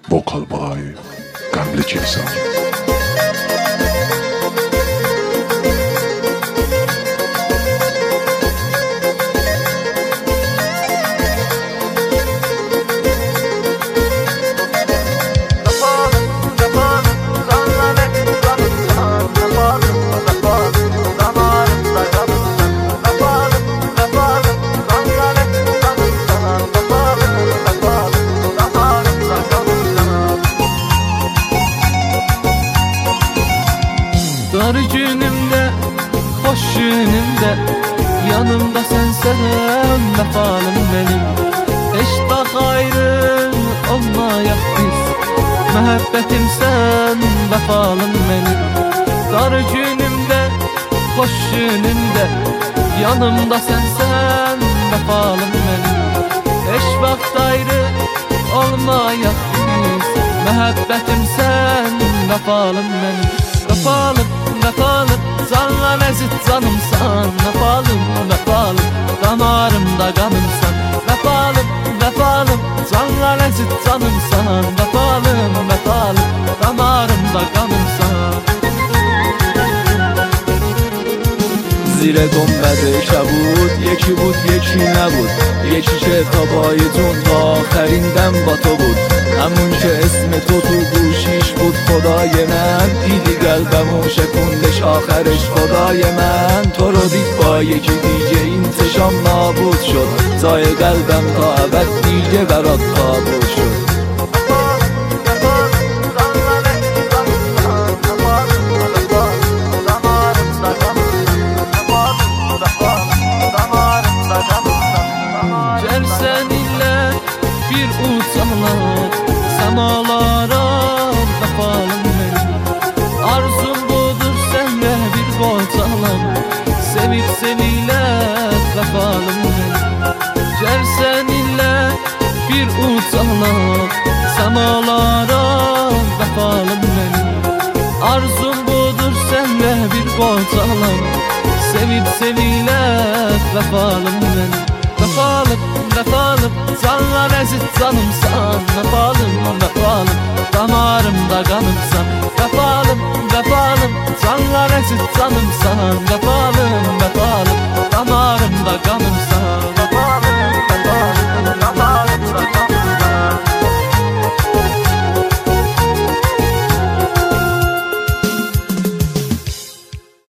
Vokal by Qəmli Keysan. Dar günümde, hoş günümde, yanımda sensen vefalım benim. Heç vaxt ayrı olmayaq biz, məhəbbətim sen vefalım benim. Dar günümde, hoş günümde, yanımda sensen vefalım benim. Heç vaxt ayrı olmayaq biz, məhəbbətim sen vefalım benim. Vefalım, vefalım, canla nezit canımsan. Vefalım, vefalım, damarımda kanımsan. Vefalım, vefalım, canla nezit canımsan. Vefalım, vefalım, damarımda kanımsan. زیر گنبد کبود یکی بود یکی نبود، یکی که تا پای جون تا آخرین دم با تو بود، همون که اسم تو تو گوشیش بود. خدای من دیدی قلبمو شکوندش آخرش. خدای من تو رو دید با یکی دیگه، این چشام نابود شد. زای قلبم تا ابد دیگه برات کابود شد. Gel seninle bir uçalım semalara, vefalım benim. Arzum budur senle bir qocalım, sevip seninle vefalım benim. Gel seninle bir uçalım semalara, vefalım benim. Arzum budur senle bir qocalım, sevip seninle vefalım benim. Vefalım, vefalım, canla nezit canımsan. Vefalım, vefalım, damarımda kanımsan. Vefalım, vefalım, canla nezit canımsan. Vefalım, vefalım,